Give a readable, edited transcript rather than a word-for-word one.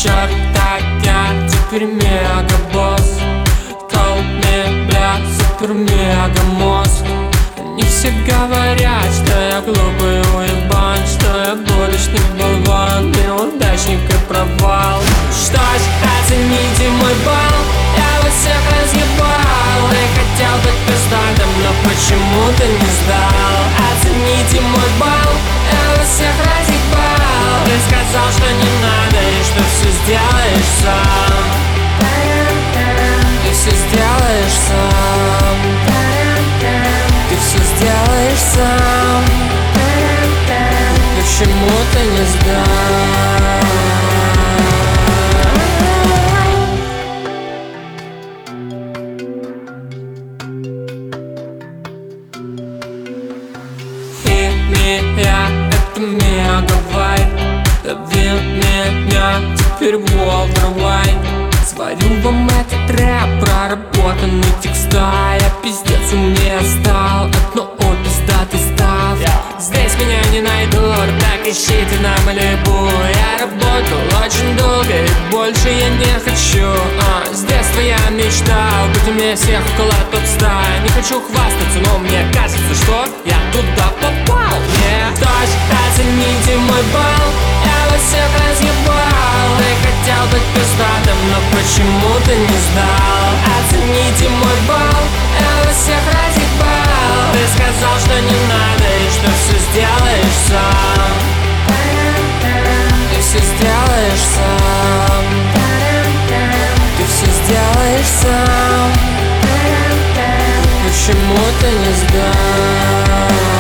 черт, так я теперь мегабосс. Call me, бля, супер мега мозг. Они все говорят, что я глупый уебан, что я будущий болван, неудачник и провал. Что ж, оцените мой балл, я вас всех разъебал. И хотел быть пиздатым, но почему-то не сдал. Оцените мой балл, я вас всех разъебал. Ты сказал, что не надо и что все сделаешь сам. Ты все сделаешь сам. Ты все сделаешь сам. Почему ты не сдал? Химия — это мегавайп. Лови меня, теперь Walter White. Сварю вам этот рэп, проработанный текста. Я пиздец умнее стал, одно пиздатый став. Здесь меня не найдут, так ищите на Малибу. Я работал очень долго и больше я не хочу. С детства я мечтал быть умнее всех около топ-100. Не хочу хвастаться, но мне кажется, что я туда попал. Дождь, оцените мой балл, я вас всех разъебал. И хотел быть пиздатым, но почему-то не сдал. Оцените мой балл, я вас всех разъебал. Ты сказал, что не надо и что все сделаешь сам. Ты все сделаешь сам. Ты все сделаешь сам. Почему ты не сдал?